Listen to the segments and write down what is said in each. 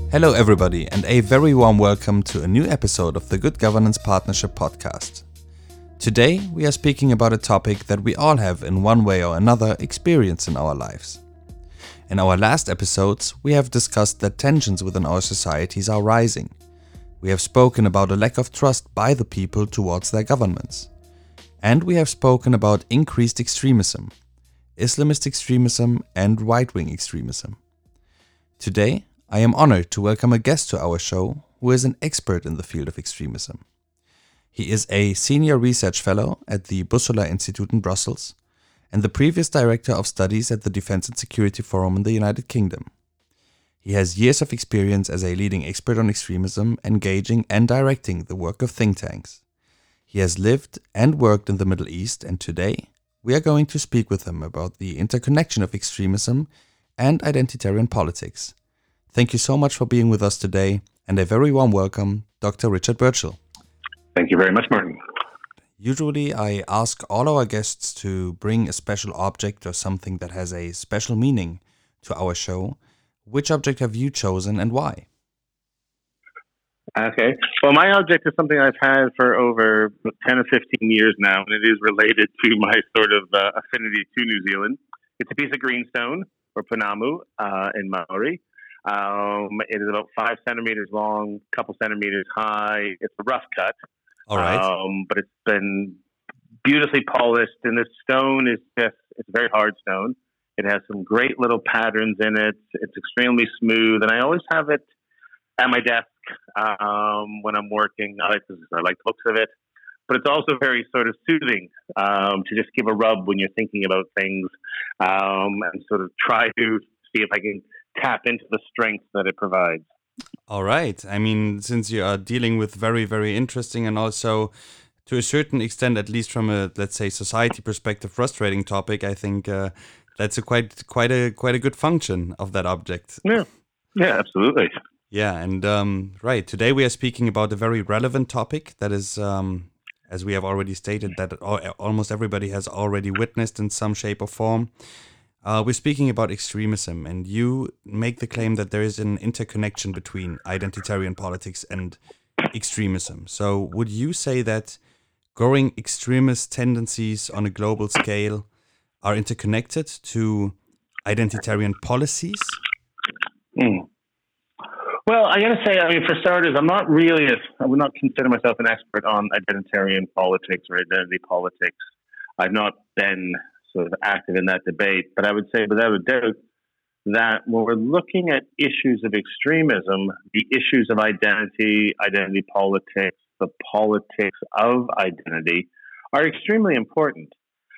Hello, everybody, and a very warm welcome to a new episode of the Good Governance Partnership podcast. Today, we are speaking about a topic that we all have in one way or another experienced in our lives. In our last episodes, we have discussed that tensions within our societies are rising. We have spoken about a lack of trust by the people towards their governments. And we have spoken about increased extremism, Islamist extremism, and right-wing extremism. Today, I am honored to welcome a guest to our show who is an expert in the field of extremism. He is a senior research fellow at the Bussola Institute in Brussels and the previous director of studies at the Defense and Security Forum in the United Kingdom. He has years of experience as a leading expert on extremism, engaging and directing the work of think tanks. He has lived and worked in the Middle East, and today we are going to speak with him about the interconnection of extremism and identitarian politics. Thank you so much for being with us today, and a very warm welcome, Dr. Richard Burchill. Thank you very much, Martin. Usually I ask all our guests to bring a special object or something that has a special meaning to our show. Which object have you chosen and why? Okay. Well, my object is something I've had for over 10 or 15 years now, and it is related to my sort of affinity to New Zealand. It's a piece of greenstone, or panamu, in Maori. It is about 5 centimeters long, a couple centimeters high. It's a rough cut. All right. But it's been beautifully polished, and this stone is it's a very hard stone. It has some great little patterns in it. It's extremely smooth, and I always have it at my desk when I'm working. I like the looks of it. But it's also very sort of soothing to just give a rub when you're thinking about things and sort of try to see if I can tap into the strength that it provides. All right. I mean, since you are dealing with very, very interesting and also to a certain extent, at least from a, let's say, society perspective, frustrating topic, I think that's a quite a good function of that object. Yeah, absolutely. Yeah, and right. Today we are speaking about a very relevant topic that is, as we have already stated, that almost everybody has already witnessed in some shape or form. We're speaking about extremism, and you make the claim that there is an interconnection between identitarian politics and extremism. So would you say that growing extremist tendencies on a global scale are interconnected to identitarian policies? Well, I got to say, for starters, I would not consider myself an expert on identitarian politics or identity politics. I've not been sort of active in that debate, but I would say without a doubt that when we're looking at issues of extremism, the issues of identity politics, the politics of identity are extremely important.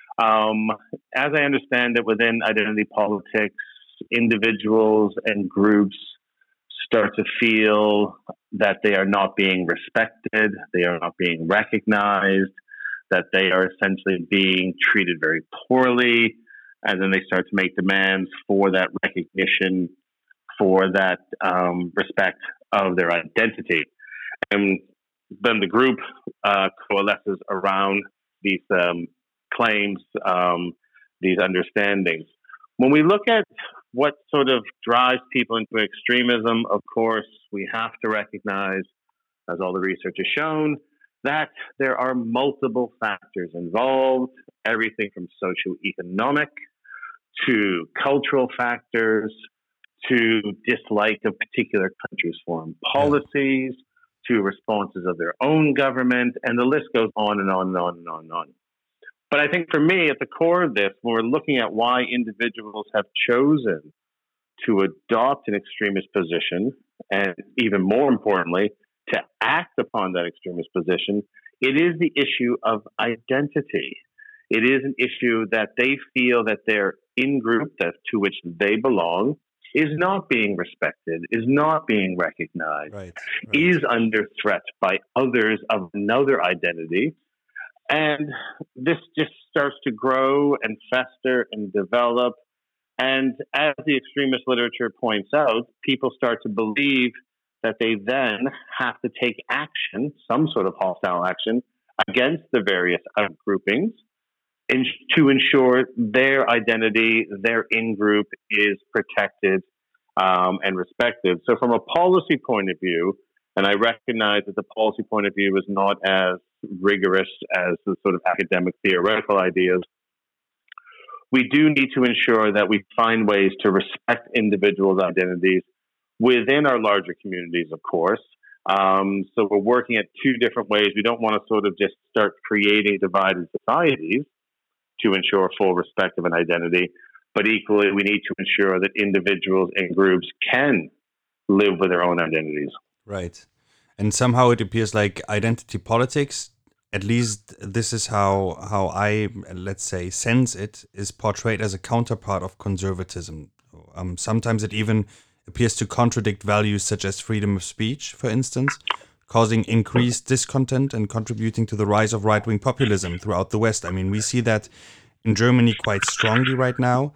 As I understand it, within identity politics, individuals and groups start to feel that they are not being respected, they are not being recognized, that they are essentially being treated very poorly, and then they start to make demands for that recognition, for that respect of their identity. And then the group coalesces around these claims, these understandings. When we look at what sort of drives people into extremism, of course, we have to recognize, as all the research has shown, that there are multiple factors involved, everything from socioeconomic to cultural factors to dislike of particular countries' foreign policies to responses of their own government, and the list goes on and on and on and on and on. But I think for me, at the core of this, when we're looking at why individuals have chosen to adopt an extremist position, and even more importantly, to act upon that extremist position, it is the issue of identity. It is an issue that they feel that their in-group to which they belong is not being respected, is not being recognized, is under threat by others of another identity. And this just starts to grow and fester and develop. And as the extremist literature points out, people start to believe that they then have to take action, some sort of hostile action, against the various groupings to ensure their identity, their in-group is protected and respected. So from a policy point of view, and I recognize that the policy point of view is not as rigorous as the sort of academic theoretical ideas, we do need to ensure that we find ways to respect individuals' identities within our larger communities, of course. So we're working at two different ways. We don't want to sort of just start creating divided societies to ensure full respect of an identity, but equally we need to ensure that individuals and groups can live with their own identities. Right. And somehow it appears like identity politics, at least this is how I, let's say, sense it, is portrayed as a counterpart of conservatism. Sometimes it even appears to contradict values such as freedom of speech, for instance, causing increased discontent and contributing to the rise of right-wing populism throughout the West. I mean, we see that in Germany quite strongly right now.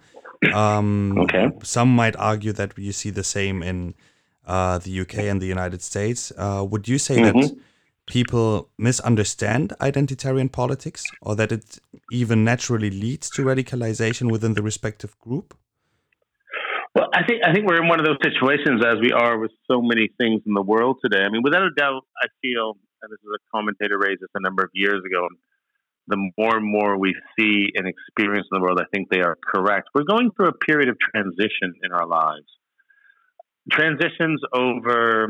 Some might argue that you see the same in the UK and the United States. Would you say that people misunderstand identitarian politics, or that it even naturally leads to radicalization within the respective group? Well, I think we're in one of those situations, as we are with so many things in the world today. I mean, without a doubt, I feel, and this is a commentator raised this a number of years ago, the more and more we see and experience in the world, I think they are correct. We're going through a period of transition in our lives. Transitions over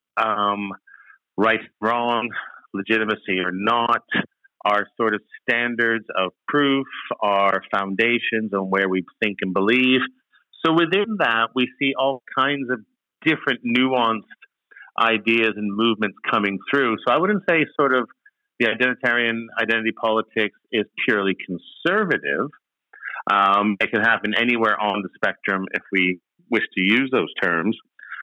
right, wrong, legitimacy or not, our sort of standards of proof, our foundations on where we think and believe. So within that, we see all kinds of different nuanced ideas and movements coming through. So I wouldn't say sort of the identity politics is purely conservative. It can happen anywhere on the spectrum if we wish to use those terms.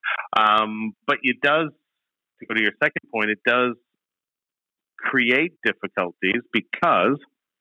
But it does, to go to your second point, it does create difficulties because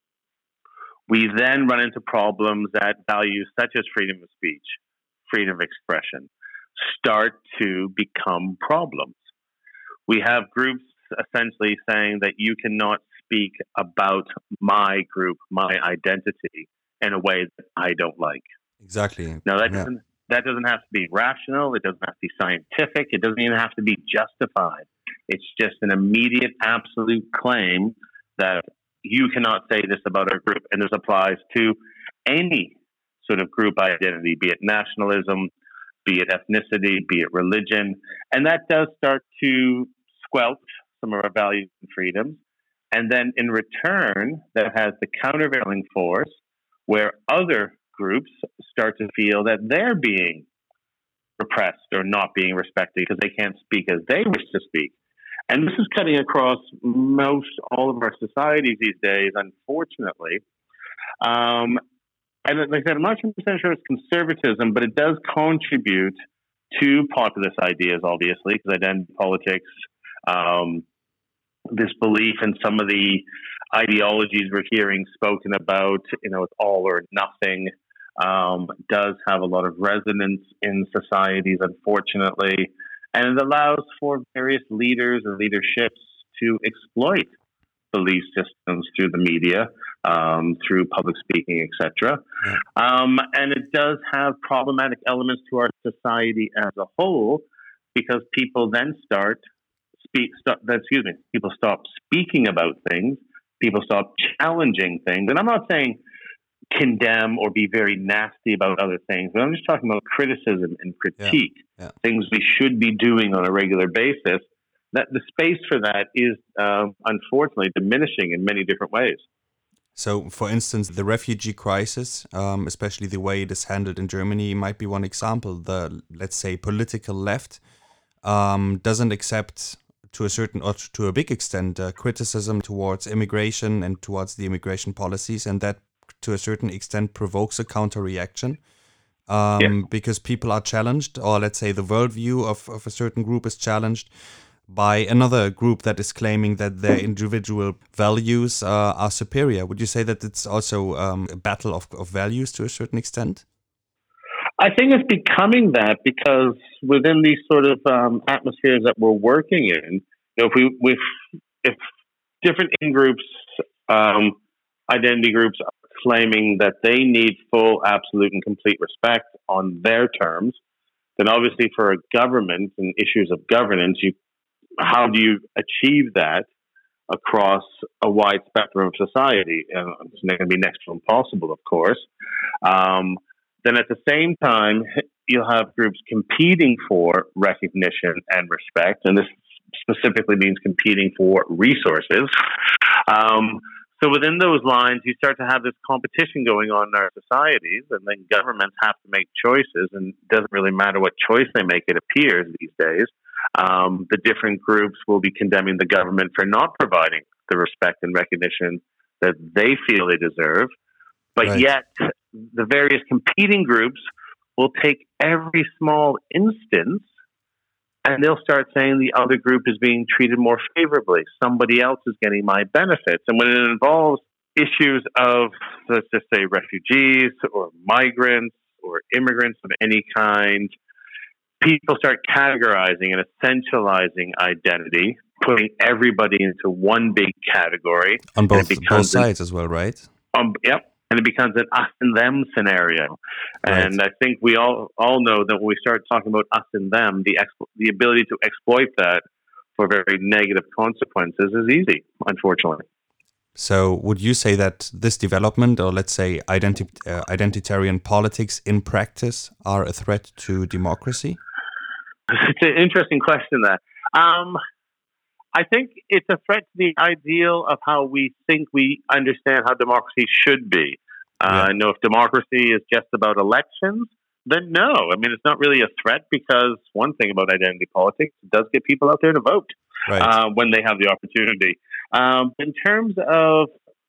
we then run into problems that values such as freedom of speech, freedom of expression, start to become problems. We have groups essentially saying that you cannot speak about my group, my identity, in a way that I don't like. Exactly. Now, that doesn't have to be rational. It doesn't have to be scientific. It doesn't even have to be justified. It's just an immediate, absolute claim that you cannot say this about our group. And this applies to any sort of group identity, be it nationalism, be it ethnicity, be it religion. And that does start to squelch some of our values and freedoms. And then in return, that has the countervailing force where other groups start to feel that they're being repressed or not being respected because they can't speak as they wish to speak. And this is cutting across most all of our societies these days, unfortunately. And like I said, I'm not 100% sure it's conservatism, but it does contribute to populist ideas, obviously, because identity politics, this belief in some of the ideologies we're hearing spoken about, it's all or nothing, does have a lot of resonance in societies, unfortunately. And it allows for various leaders and leaderships to exploit belief systems through the media, through public speaking, etc. And it does have problematic elements to our society as a whole, because people then people stop speaking about things, people stop challenging things. And I'm not saying condemn or be very nasty about other things, but I'm just talking about criticism and critique, things we should be doing on a regular basis. That the space for that is unfortunately diminishing in many different ways. So, for instance, the refugee crisis, especially the way it is handled in Germany, might be one example. The, let's say, political left doesn't accept, to a certain or to a big extent, criticism towards immigration and towards the immigration policies, and that to a certain extent provokes a counter-reaction because people are challenged, or let's say the worldview of a certain group is challenged by another group that is claiming that their individual values are superior. Would you say that it's also a battle of values to a certain extent? I think it's becoming that, because within these sort of atmospheres that we're working in, if different in-groups, identity groups are claiming that they need full, absolute, and complete respect on their terms, then obviously for a government and issues of governance, how do you achieve that across a wide spectrum of society? It's going to be next to impossible, of course. Then at the same time, you'll have groups competing for recognition and respect, and this specifically means competing for resources. So within those lines, you start to have this competition going on in our societies, and then governments have to make choices, and it doesn't really matter what choice they make, it appears these days. The different groups will be condemning the government for not providing the respect and recognition that they feel they deserve. But Right. yet, the various competing groups will take every small instance and they'll start saying the other group is being treated more favorably. Somebody else is getting my benefits. And when it involves issues of, let's just say, refugees or migrants or immigrants of any kind, people start categorizing and essentializing identity, putting everybody into one big category. On both becomes sides as well, right? Yep. And it becomes an us and them scenario. And Right. I think we all know that when we start talking about us and them, the ability to exploit that for very negative consequences is easy, unfortunately. So would you say that this development, or let's say identitarian politics in practice, are a threat to democracy? It's an interesting question there. I think it's a threat to the ideal of how we think we understand how democracy should be. If democracy is just about elections, then no. I mean, it's not really a threat because one thing about identity politics, it does get people out there to vote when they have the opportunity. In terms of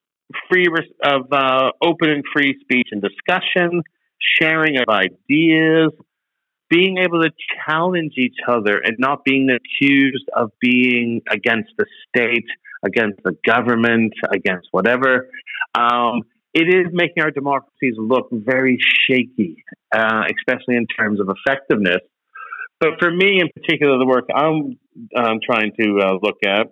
open and free speech and discussion, sharing of ideas, being able to challenge each other and not being accused of being against the state, against the government, against whatever, it is making our democracies look very shaky, especially in terms of effectiveness. But for me, in particular, the work I'm trying to look at,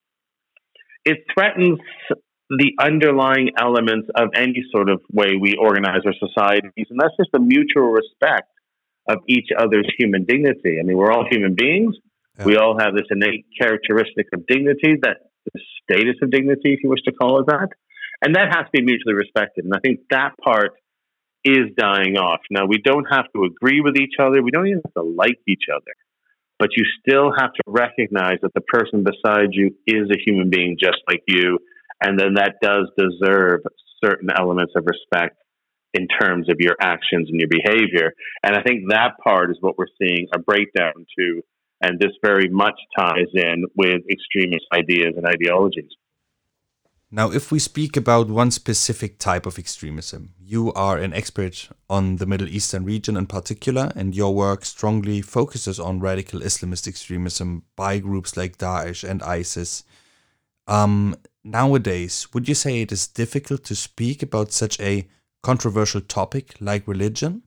it threatens the underlying elements of any sort of way we organize our societies, and that's just the mutual respect of each other's human dignity. I mean, we're all human beings. Yeah. We all have this innate characteristic of dignity, that the status of dignity, if you wish to call it that. And that has to be mutually respected. And I think that part is dying off. Now, we don't have to agree with each other. We don't even have to like each other. But you still have to recognize that the person beside you is a human being just like you. And then that does deserve certain elements of respect in terms of your actions and your behavior. And I think that part is what we're seeing a breakdown to. And this very much ties in with extremist ideas and ideologies. Now, if we speak about one specific type of extremism, you are an expert on the Middle Eastern region in particular, and your work strongly focuses on radical Islamist extremism by groups like Daesh and ISIS. Nowadays, would you say it is difficult to speak about such a controversial topic like religion?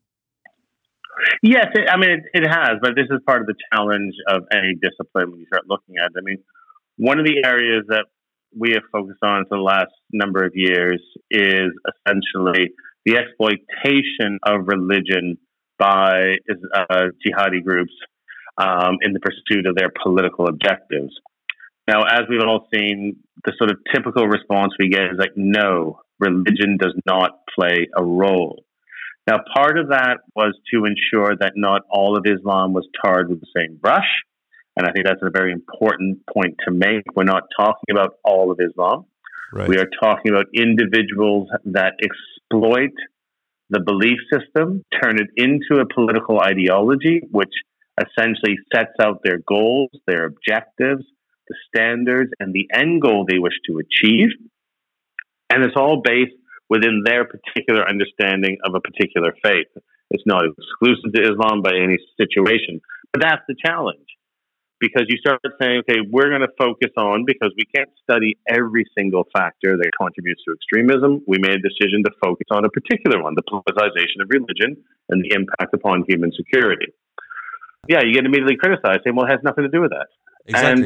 Yes, it has, but this is part of the challenge of any discipline when you start looking at it. I mean, one of the areas that we have focused on for the last number of years is essentially the exploitation of religion by jihadi groups in the pursuit of their political objectives. Now, as we've all seen, the sort of typical response we get is like, no, religion does not play a role. Now, part of that was to ensure that not all of Islam was tarred with the same brush. And I think that's a very important point to make. We're not talking about all of Islam. Right. We are talking about individuals that exploit the belief system, turn it into a political ideology, which essentially sets out their goals, their objectives, the standards, and the end goal they wish to achieve. And it's all based within their particular understanding of a particular faith. It's not exclusive to Islam by any situation. But that's the challenge. Because you start saying, okay, we're going to focus on, because we can't study every single factor that contributes to extremism, we made a decision to focus on a particular one, the politicization of religion and the impact upon human security. Yeah, you get immediately criticized, saying, well, it has nothing to do with that. Exactly,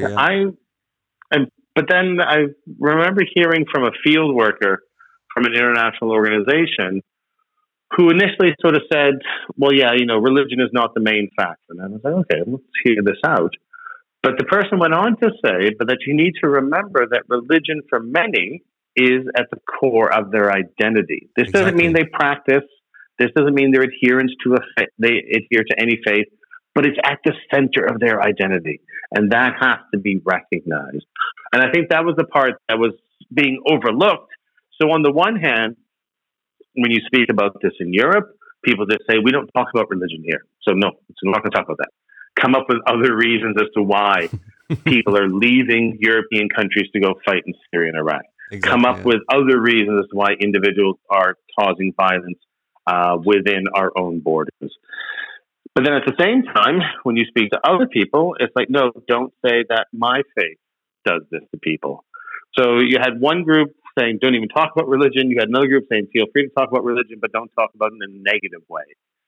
But then I remember hearing from a field worker from an international organization who initially sort of said, well, yeah, religion is not the main factor. And I was like, okay, let's hear this out. But the person went on to say, but that you need to remember that religion for many is at the core of their identity. This doesn't mean they practice. This doesn't mean they're adherents to they adhere to any faith, but it's at the center of their identity. And that has to be recognized. And I think that was the part that was being overlooked. So on the one hand, when you speak about this in Europe, people just say, we don't talk about religion here. So no, we're not going to talk about that. Come up with other reasons as to why people are leaving European countries to go fight in Syria and Iraq. Come up with other reasons as to why individuals are causing violence within our own borders. But then at the same time, when you speak to other people, it's like, no, don't say that my faith does this to people. So you had one group saying, don't even talk about religion. You had another group saying, feel free to talk about religion, but don't talk about it in a negative way.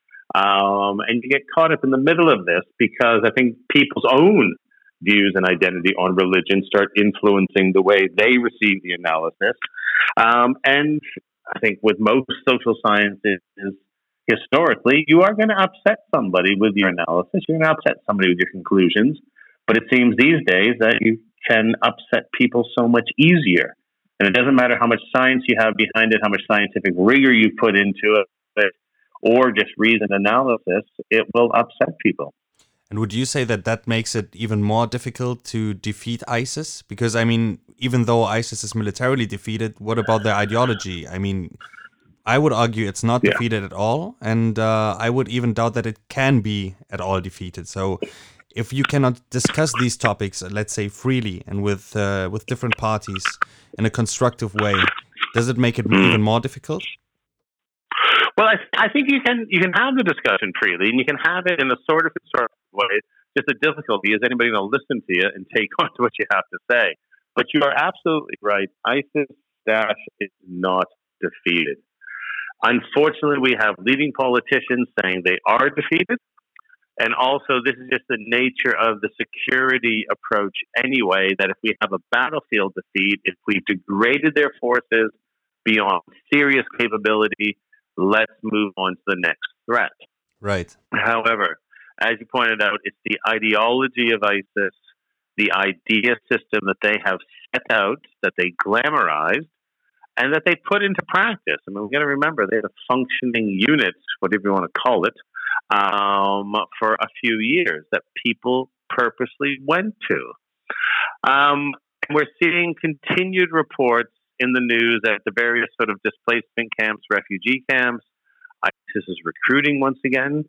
And you get caught up in the middle of this because I think people's own views and identity on religion start influencing the way they receive the analysis. And I think with most social sciences, historically, you are going to upset somebody with your analysis. You're going to upset somebody with your conclusions. But it seems these days that you can upset people so much easier. And it doesn't matter how much science you have behind it, how much scientific rigor you put into it, or just reasoned analysis, it will upset people. And would you say that that makes it even more difficult to defeat ISIS? Because, I mean, even though ISIS is militarily defeated, what about their ideology? I mean, I would argue it's not defeated at all. And I would even doubt that it can be at all defeated. So if you cannot discuss these topics, let's say freely and with different parties in a constructive way, does it make it even more difficult? Well, I think you can have the discussion freely, and you can have it in a sort of constructive way. Just the difficulty is anybody going to listen to you and take on to what you have to say. But you are absolutely right. ISIS-Daesh is not defeated. Unfortunately, we have leading politicians saying they are defeated. And also, this is just the nature of the security approach anyway, that if we have a battlefield defeat, if we've degraded their forces beyond serious capability, let's move on to the next threat. Right. However, as you pointed out, it's the ideology of ISIS, the idea system that they have set out, that they glamorized, and that they put into practice. I mean, we've got to remember they had a functioning unit, whatever you want to call it, for a few years that people purposely went to. And we're seeing continued reports in the news at the various sort of displacement camps, refugee camps. ISIS is recruiting once again.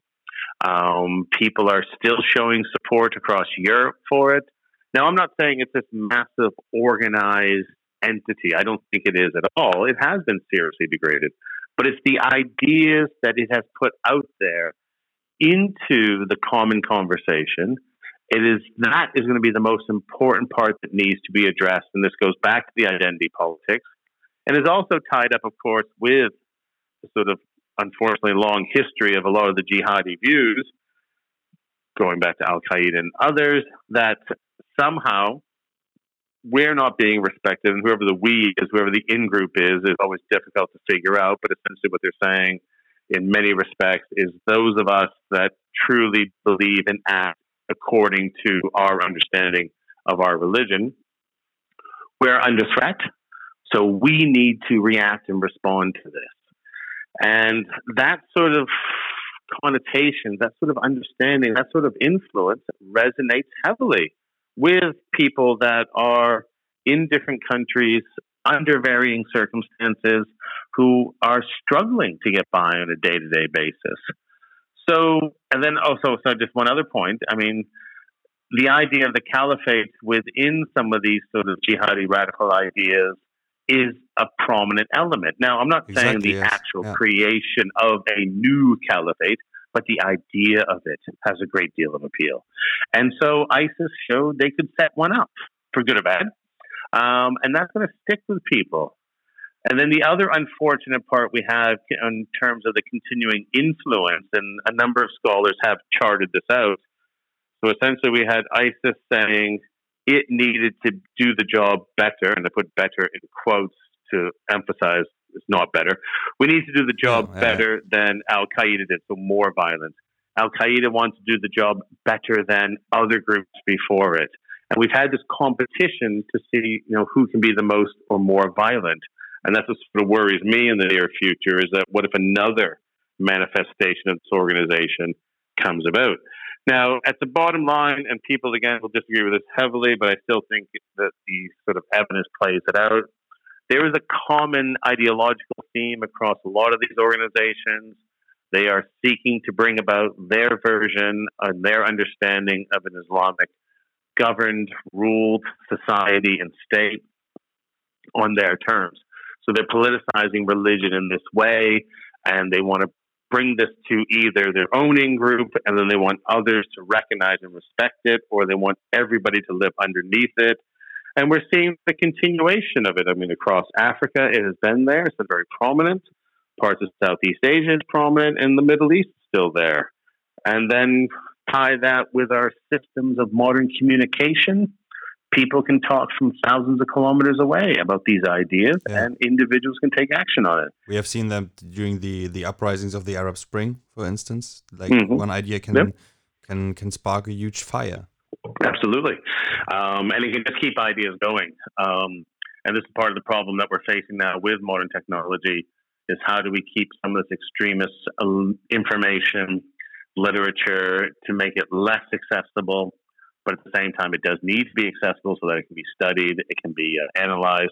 People are still showing support across Europe for it. Now, I'm not saying it's this massive organized entity. I don't think it is at all. It has been seriously degraded. But it's the ideas that it has put out there into the common conversation. That is going to be the most important part that needs to be addressed. And this goes back to the identity politics. And is also tied up, of course, with the sort of unfortunately long history of a lot of the jihadi views, going back to Al-Qaeda and others, that somehow we're not being respected. And whoever the we is, whoever the in-group is always difficult to figure out. But essentially what they're saying in many respects is those of us that truly believe and act according to our understanding of our religion, we're under threat. So we need to react and respond to this. And that sort of connotation, that sort of understanding, that sort of influence resonates heavily with people that are in different countries under varying circumstances who are struggling to get by on a day-to-day basis. So, and then also, so just one other point, I mean, the idea of the caliphate within some of these sort of jihadi radical ideas is a prominent element. Now, I'm not saying the actual creation of a new caliphate, but the idea of it has a great deal of appeal. And so ISIS showed they could set one up, for good or bad. And that's going to stick with people. And then the other unfortunate part we have in terms of the continuing influence, and a number of scholars have charted this out. So essentially we had ISIS saying it needed to do the job better, and I put better in quotes to emphasize it's not better. We need to do the job Yeah. better than Al Qaeda did, so more violent. Al Qaeda wants to do the job better than other groups before it, and we've had this competition to see, who can be the most or more violent, and that's what sort of worries me in the near future. Is that what if another manifestation of this organization comes about? Now, at the bottom line, and people again will disagree with this heavily, but I still think that the sort of evidence plays it out. There is a common ideological theme across a lot of these organizations. They are seeking to bring about their version and their understanding of an Islamic governed, ruled society and state on their terms. So they're politicizing religion in this way, and they want to bring this to either their own in-group, and then they want others to recognize and respect it, or they want everybody to live underneath it. And we're seeing the continuation of it. I mean, across Africa, it has been there. It's been very prominent. Parts of Southeast Asia is prominent, and the Middle East is still there. And then tie that with our systems of modern communication. People can talk from thousands of kilometers away about these ideas, and individuals can take action on it. We have seen them during the uprisings of the Arab Spring, for instance. Like one idea can spark a huge fire. Absolutely. And it can just keep ideas going. And this is part of the problem that we're facing now with modern technology is how do we keep some of this extremist information, literature to make it less accessible, but at the same time, it does need to be accessible so that it can be studied, it can be analyzed.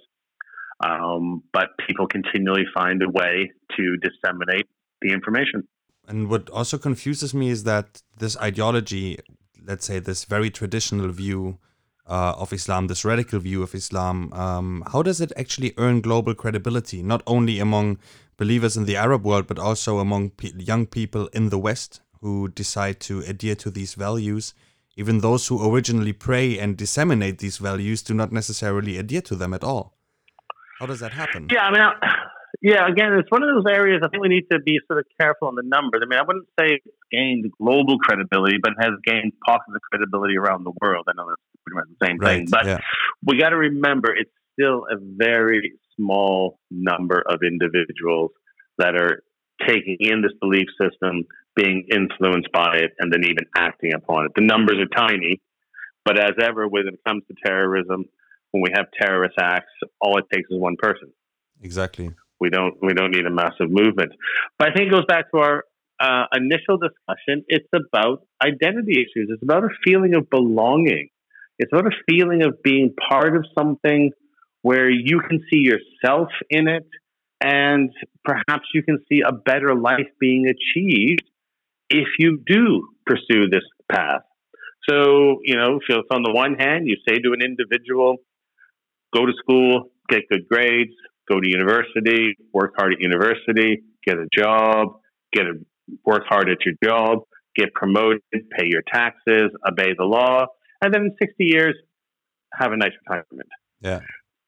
But people continually find a way to disseminate the information. And what also confuses me is that this ideology, let's say this very traditional view of Islam, this radical view of Islam, how does it actually earn global credibility, not only among believers in the Arab world, but also among young people in the West who decide to adhere to these values? Even those who originally pray and disseminate these values do not necessarily adhere to them at all. How does that happen? Yeah, I mean, again, it's one of those areas I think we need to be sort of careful on the numbers. I mean, I wouldn't say it's gained global credibility, but it has gained pockets of credibility around the world. I know that's pretty much the same thing. But we got to remember it's still a very small number of individuals that are taking in this belief system, being influenced by it, and then even acting upon it. The numbers are tiny, but as ever, when it comes to terrorism, when we have terrorist acts, all it takes is one person. Exactly. We don't need a massive movement. But I think it goes back to our initial discussion. It's about identity issues. It's about a feeling of belonging. It's about a feeling of being part of something where you can see yourself in it, and perhaps you can see a better life being achieved if you do pursue this path. So, if on the one hand, you say to an individual, go to school, get good grades, go to university, work hard at university, get a job, work hard at your job, get promoted, pay your taxes, obey the law, and then in 60 years, have a nice retirement. Yeah.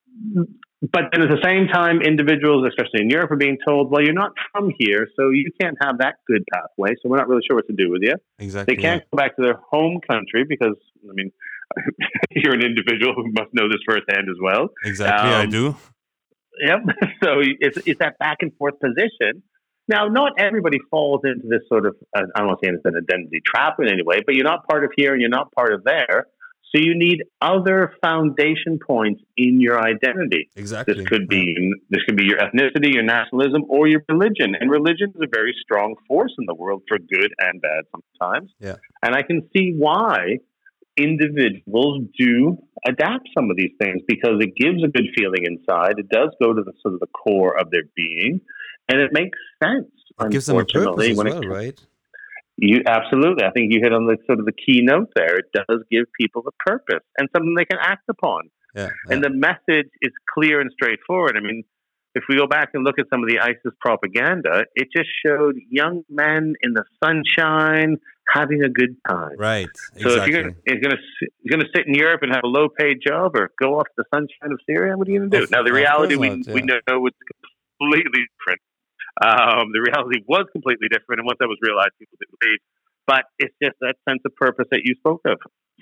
But then at the same time, individuals, especially in Europe, are being told, well, you're not from here, so you can't have that good pathway, so we're not really sure what to do with you. Exactly. They can't go back to their home country because, I mean, you're an individual who must know this firsthand as well. Exactly, I do. Yep. So it's that back and forth position. Now, not everybody falls into this sort of, I don't want to say it's an identity trap in any way, but you're not part of here and you're not part of there. So you need other foundation points in your identity. Exactly. This could be your ethnicity, your nationalism, or your religion. And religion is a very strong force in the world for good and bad sometimes. Yeah. And I can see why individuals do adapt some of these things because it gives a good feeling inside. It does go to the sort of the core of their being, and it makes sense. It gives them a purpose as well, right? Absolutely. I think you hit on the sort of the keynote there. It does give people a purpose and something they can act upon. Yeah. And the message is clear and straightforward. I mean, if we go back and look at some of the ISIS propaganda, it just showed young men in the sunshine having a good time. Right. So exactly. if you're going to sit in Europe and have a low-paid job or go off to the sunshine of Syria, what are you going to do? Now, the reality we know is completely different. The reality was completely different, and once that was realized, people didn't leave. But it's just that sense of purpose that you spoke of.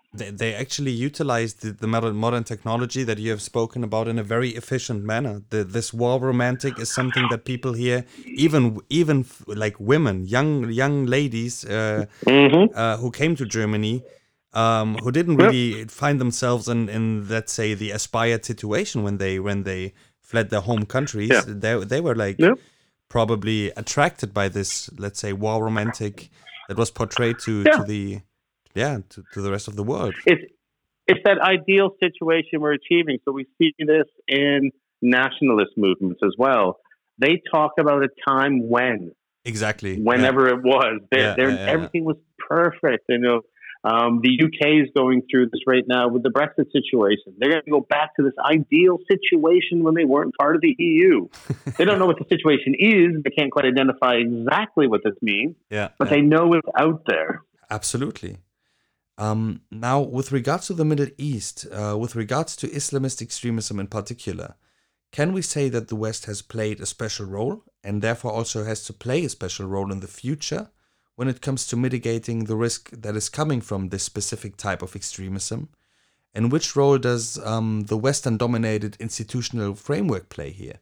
They actually utilize the modern technology that you have spoken about in a very efficient manner. This war romantic is something that people here, even like women, young ladies who came to Germany, who didn't Yep. really find themselves in let's say the aspired situation when they fled their home countries. Yeah. They were like Yep. probably attracted by this, let's say, war romantic that was portrayed to Yeah. the to the rest of the world. It's that ideal situation we're achieving. So we see this in nationalist movements as well. They talk about a time Exactly. whenever it was, Yeah. everything was perfect. The UK is going through this right now with the Brexit situation. They're going to go back to this ideal situation when they weren't part of the EU. They don't know what the situation is. They can't quite identify exactly what this means, but they know it's out there. Absolutely. Now, with regards to the Middle East, with regards to Islamist extremism in particular, can we say that the West has played a special role and therefore also has to play a special role in the future when it comes to mitigating the risk that is coming from this specific type of extremism? And which role does the Western-dominated institutional framework play here?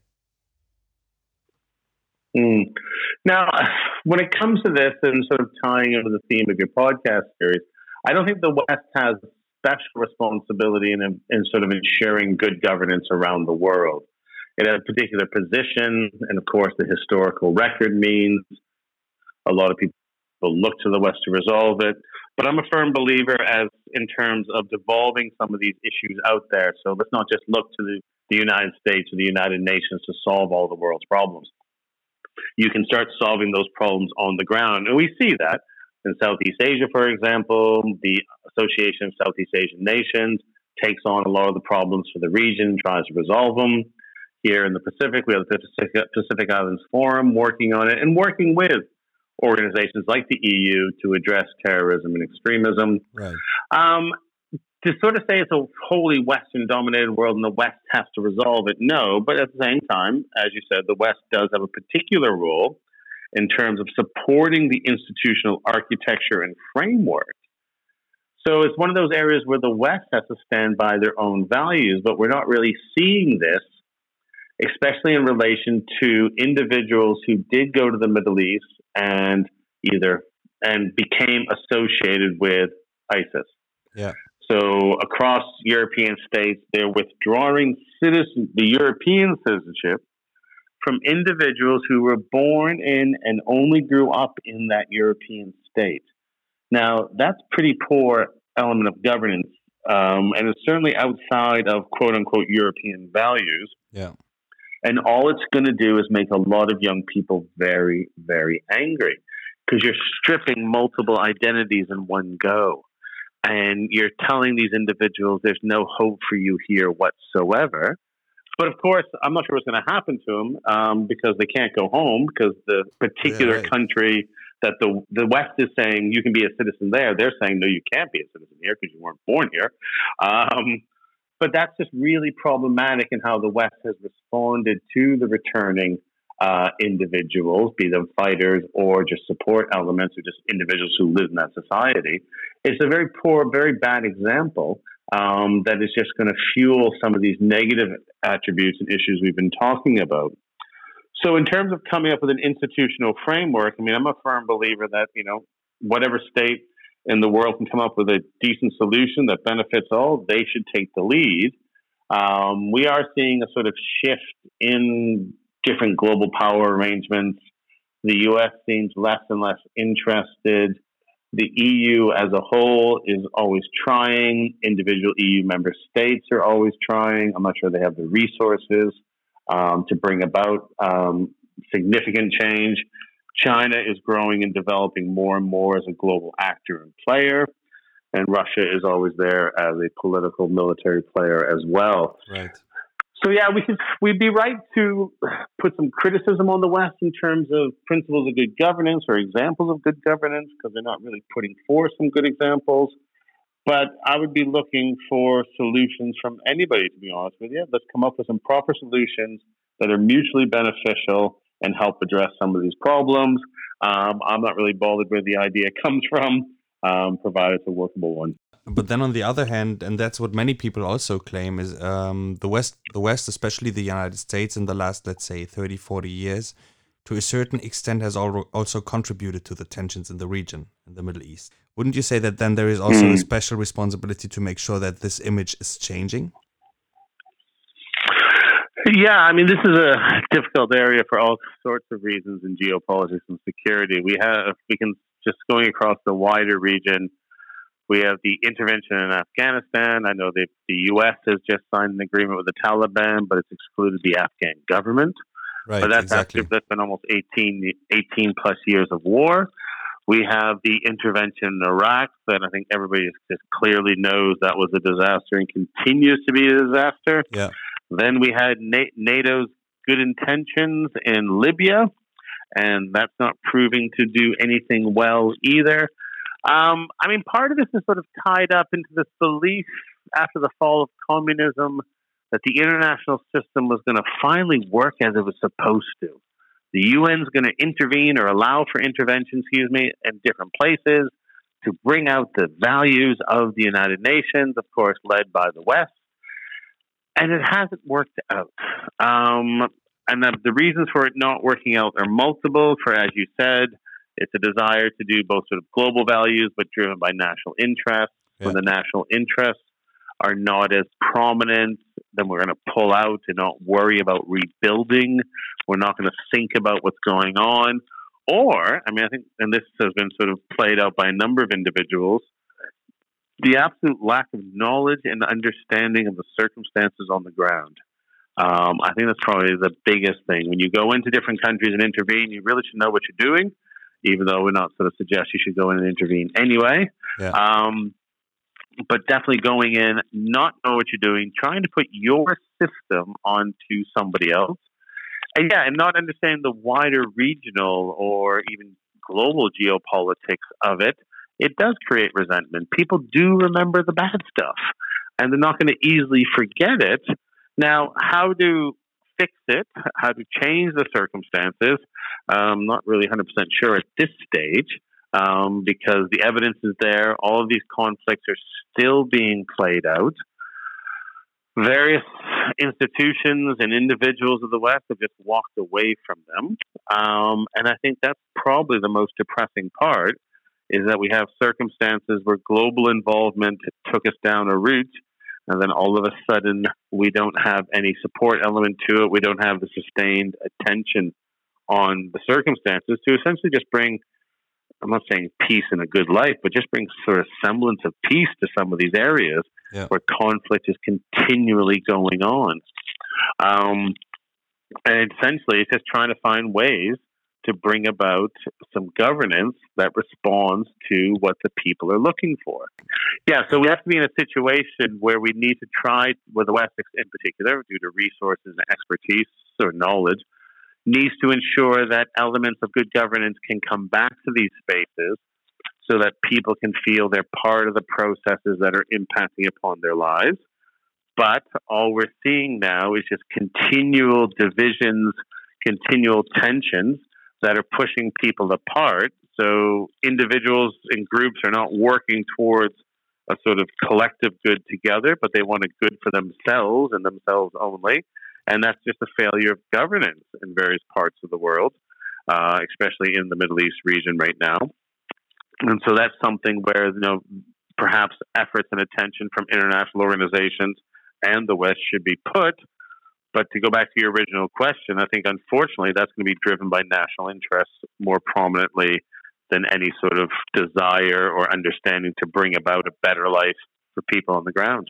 Now, when it comes to this and sort of tying into the theme of your podcast series, I don't think the West has special responsibility in sort of ensuring good governance around the world. It has a particular position, and of course, the historical record means a lot of people look to the West to resolve it. But I'm a firm believer in terms of devolving some of these issues out there. So let's not just look to the United States or the United Nations to solve all the world's problems. You can start solving those problems on the ground. And we see that in Southeast Asia, for example. The Association of Southeast Asian Nations takes on a lot of the problems for the region, tries to resolve them. Here in the Pacific, we have the Pacific Islands Forum working on it and working with organizations like the EU to address terrorism and extremism. Right. To sort of say it's a wholly Western-dominated world and the West has to resolve it, no. But at the same time, as you said, the West does have a particular role in terms of supporting the institutional architecture and framework. So it's one of those areas where the West has to stand by their own values, but we're not really seeing this, especially in relation to individuals who did go to the Middle East and became associated with ISIS. Yeah. So across European states, they're withdrawing the European citizenship from individuals who were born in and only grew up in that European state. Now, that's pretty poor element of governance, and it's certainly outside of quote-unquote European values. Yeah. And all it's going to do is make a lot of young people very, very angry because you're stripping multiple identities in one go. And you're telling these individuals there's no hope for you here whatsoever. But of course, I'm not sure what's going to happen to them because they can't go home because the particular country that the West is saying you can be a citizen there, they're saying, no, you can't be a citizen here because you weren't born here. But that's just really problematic in how the West has responded to the returning individuals, be them fighters or just support elements or just individuals who live in that society. It's a very poor, very bad example that is just going to fuel some of these negative attributes and issues we've been talking about. So in terms of coming up with an institutional framework, I mean, I'm a firm believer that, whatever state in the world can come up with a decent solution that benefits all, they should take the lead. We are seeing a sort of shift in different global power arrangements. The U.S. seems less and less interested. The EU as a whole is always trying. Individual EU member states are always trying. I'm not sure they have the resources to bring about significant change. China is growing and developing more and more as a global actor and player. And Russia is always there as a political military player as well. Right. So yeah, we'd be right to put some criticism on the West in terms of principles of good governance or examples of good governance because they're not really putting forth some good examples. But I would be looking for solutions from anybody, to be honest with you. Let's come up with some proper solutions that are mutually beneficial and help address some of these problems. I'm not really bothered where the idea comes from, provided it's a workable one. But then on the other hand, and that's what many people also claim, is the West, especially the United States, in the last, let's say, 30, 40 years, to a certain extent has also contributed to the tensions in the region, in the Middle East. Wouldn't you say that then there is also a special responsibility to make sure that this image is changing? Yeah, I mean, this is a difficult area for all sorts of reasons in geopolitics and security. We can just going across the wider region. We have the intervention in Afghanistan. I know the U.S. has just signed an agreement with the Taliban, but it's excluded the Afghan government. Right, but that's exactly. That's been almost 18 plus years of war. We have the intervention in Iraq that I think everybody just clearly knows that was a disaster and continues to be a disaster. Yeah. Then we had NATO's good intentions in Libya, and that's not proving to do anything well either. I mean, part of this is sort of tied up into this belief after the fall of communism that the international system was going to finally work as it was supposed to. The UN's going to intervene or allow for intervention, in different places to bring out the values of the United Nations, of course, led by the West. And it hasn't worked out. And the reasons for it not working out are multiple. For, as you said, it's a desire to do both sort of global values, but driven by national interests. Yeah. When the national interests are not as prominent, then we're going to pull out and not worry about rebuilding. We're not going to think about what's going on. Or, I mean, I think, and this has been sort of played out by a number of individuals, the absolute lack of knowledge and understanding of the circumstances on the ground. I think that's probably the biggest thing. When you go into different countries and intervene, you really should know what you're doing, even though we're not sort of suggest you should go in and intervene anyway. Yeah. But definitely going in, not know what you're doing, trying to put your system onto somebody else. And not understand the wider regional or even global geopolitics of it. It does create resentment. People do remember the bad stuff, and they're not going to easily forget it. Now, how to fix it, how to change the circumstances, I'm not really 100% sure at this stage, because the evidence is there. All of these conflicts are still being played out. Various institutions and individuals of the West have just walked away from them. And I think that's probably the most depressing part, is that we have circumstances where global involvement took us down a route, and then all of a sudden we don't have any support element to it. We don't have the sustained attention on the circumstances to essentially just bring, I'm not saying peace and a good life, but just bring sort of semblance of peace to some of these areas where conflict is continually going on. And essentially it's just trying to find ways to bring about some governance that responds to what the people are looking for. Yeah, so we have to be in a situation where we need to try, with the West in particular, due to resources and expertise or knowledge, needs to ensure that elements of good governance can come back to these spaces so that people can feel they're part of the processes that are impacting upon their lives. But all we're seeing now is just continual divisions, continual tensions that are pushing people apart. So individuals and groups are not working towards a sort of collective good together, but they want a good for themselves and themselves only. And that's just a failure of governance in various parts of the world, especially in the Middle East region right now. And so that's something where, perhaps efforts and attention from international organizations and the West should be put. But to go back to your original question, I think unfortunately that's going to be driven by national interests more prominently than any sort of desire or understanding to bring about a better life for people on the ground.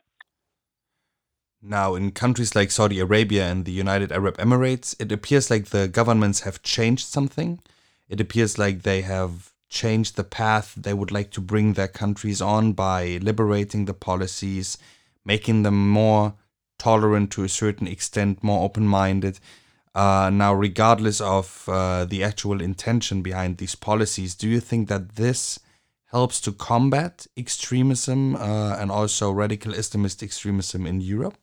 Now, in countries like Saudi Arabia and the United Arab Emirates, it appears like the governments have changed something. It appears like they have changed the path they would like to bring their countries on by liberating the policies, making them more tolerant to a certain extent, more open-minded. Now, regardless of the actual intention behind these policies, do you think that this helps to combat extremism and also radical Islamist extremism in Europe?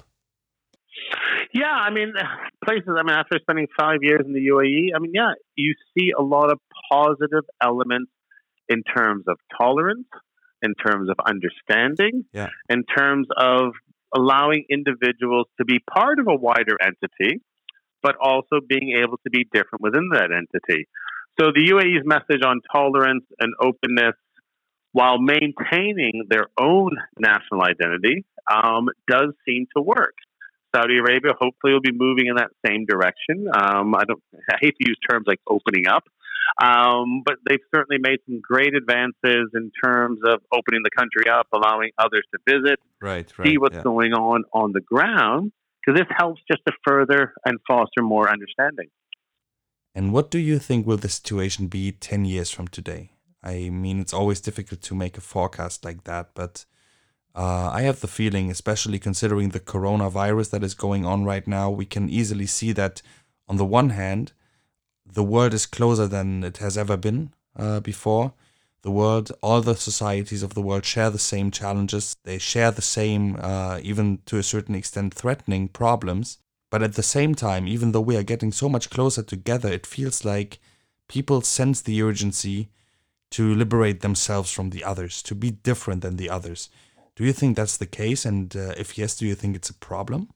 Yeah, I mean, after spending 5 years in the UAE, you see a lot of positive elements in terms of tolerance, in terms of understanding, Yeah. in terms of allowing individuals to be part of a wider entity, but also being able to be different within that entity. So the UAE's message on tolerance and openness, while maintaining their own national identity, does seem to work. Saudi Arabia hopefully will be moving in that same direction. I hate to use terms like opening up, but they've certainly made some great advances in terms of opening the country up, allowing others to visit, Right. see what's Yeah. going on the ground, because this helps just to further and foster more understanding. And what do you think will the situation be 10 years from today? I mean, it's always difficult to make a forecast like that, but I have the feeling, especially considering the coronavirus that is going on right now, we can easily see that on the one hand, the world is closer than it has ever been before. The world, all the societies of the world share the same challenges. They share the same, even to a certain extent, threatening problems. But at the same time, even though we are getting so much closer together, it feels like people sense the urgency to liberate themselves from the others, to be different than the others. Do you think that's the case? And if yes, do you think it's a problem?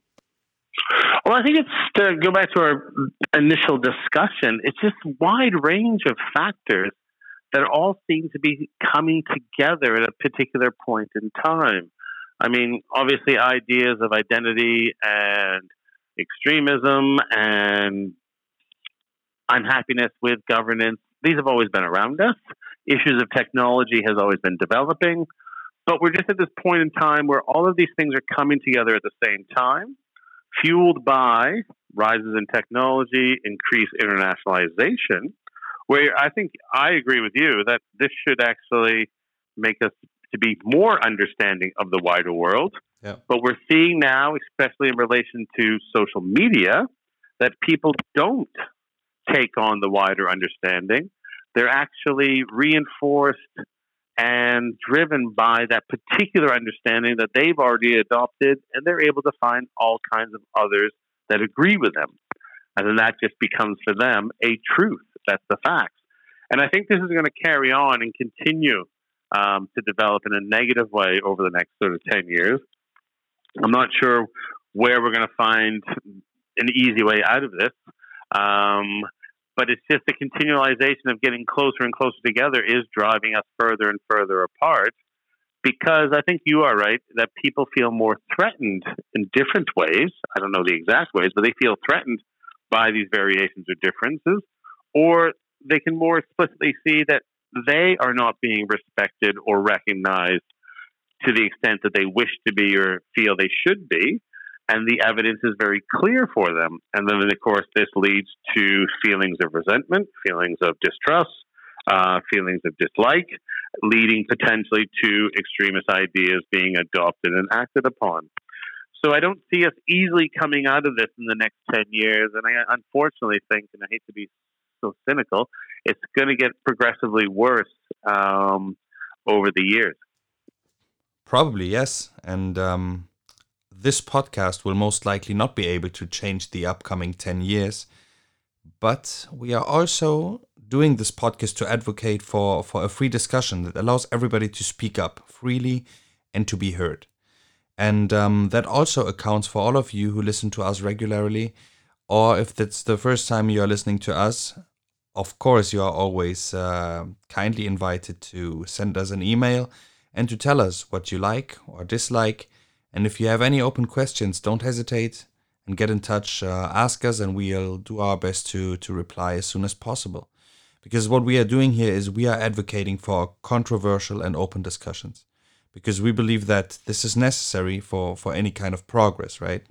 Well, I think it's to go back to our initial discussion. It's just a wide range of factors that all seem to be coming together at a particular point in time. I mean, obviously, ideas of identity and extremism and unhappiness with governance, these have always been around us. Issues of technology has always been developing. But we're just at this point in time where all of these things are coming together at the same time, fueled by rises in technology, increased internationalization, where I think I agree with you that this should actually make us to be more understanding of the wider world. Yeah. But we're seeing now, especially in relation to social media, that people don't take on the wider understanding. They're actually reinforced and driven by that particular understanding that they've already adopted, and they're able to find all kinds of others that agree with them. And then that just becomes for them a truth. That's the facts. And I think this is going to carry on and continue to develop in a negative way over the next sort of 10 years. I'm not sure where we're going to find an easy way out of this. But it's just the continualization of getting closer and closer together is driving us further and further apart, because I think you are right that people feel more threatened in different ways. I don't know the exact ways, but they feel threatened by these variations or differences, or they can more explicitly see that they are not being respected or recognized to the extent that they wish to be or feel they should be. And the evidence is very clear for them. And then, of course, this leads to feelings of resentment, feelings of distrust, feelings of dislike, leading potentially to extremist ideas being adopted and acted upon. So I don't see us easily coming out of this in the next 10 years. And I unfortunately think, and I hate to be so cynical, it's going to get progressively worse over the years. Probably, yes. And this podcast will most likely not be able to change the upcoming 10 years. But we are also doing this podcast to advocate for a free discussion that allows everybody to speak up freely and to be heard. And that also accounts for all of you who listen to us regularly, or if that's the first time you are listening to us, of course you are always kindly invited to send us an email and to tell us what you like or dislike. And if you have any open questions, don't hesitate and get in touch, ask us, and we'll do our best to reply as soon as possible. Because what we are doing here is we are advocating for controversial and open discussions, because we believe that this is necessary for any kind of progress, right?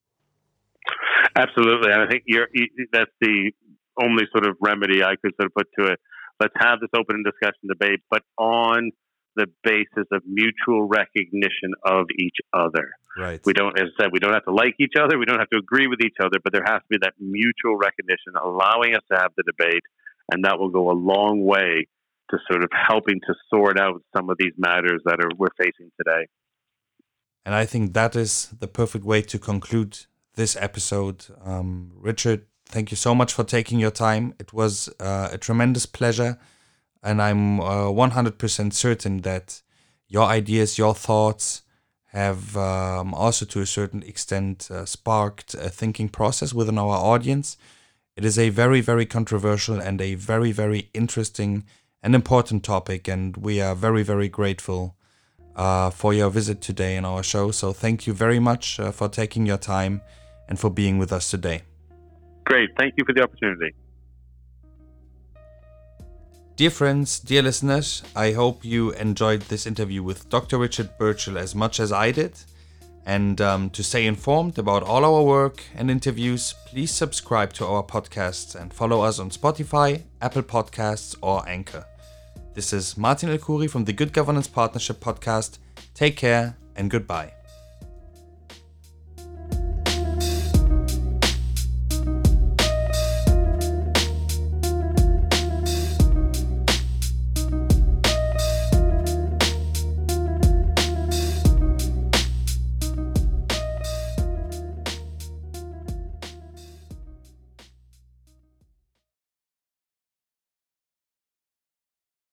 Absolutely. And I think that's the only sort of remedy I could sort of put to it. Let's have this open discussion debate, but on the basis of mutual recognition of each other. Right. We don't, as I said, we don't have to like each other. We don't have to agree with each other, but there has to be that mutual recognition allowing us to have the debate. And that will go a long way to sort of helping to sort out some of these matters that we're facing today. And I think that is the perfect way to conclude this episode. Richard, thank you so much for taking your time. It was a tremendous pleasure. And I'm 100% certain that your ideas, your thoughts have also to a certain extent sparked a thinking process within our audience. It is a very, very controversial and a very, very interesting and important topic, and we are very, very grateful for your visit today in our show. So thank you very much for taking your time and for being with us today. Great. Thank you for the opportunity. Dear friends, dear listeners, I hope you enjoyed this interview with Dr. Richard Burchill as much as I did. And to stay informed about all our work and interviews, please subscribe to our podcasts and follow us on Spotify, Apple Podcasts, or Anchor. This is Martin El Khoury from the Good Governance Partnership Podcast. Take care and goodbye.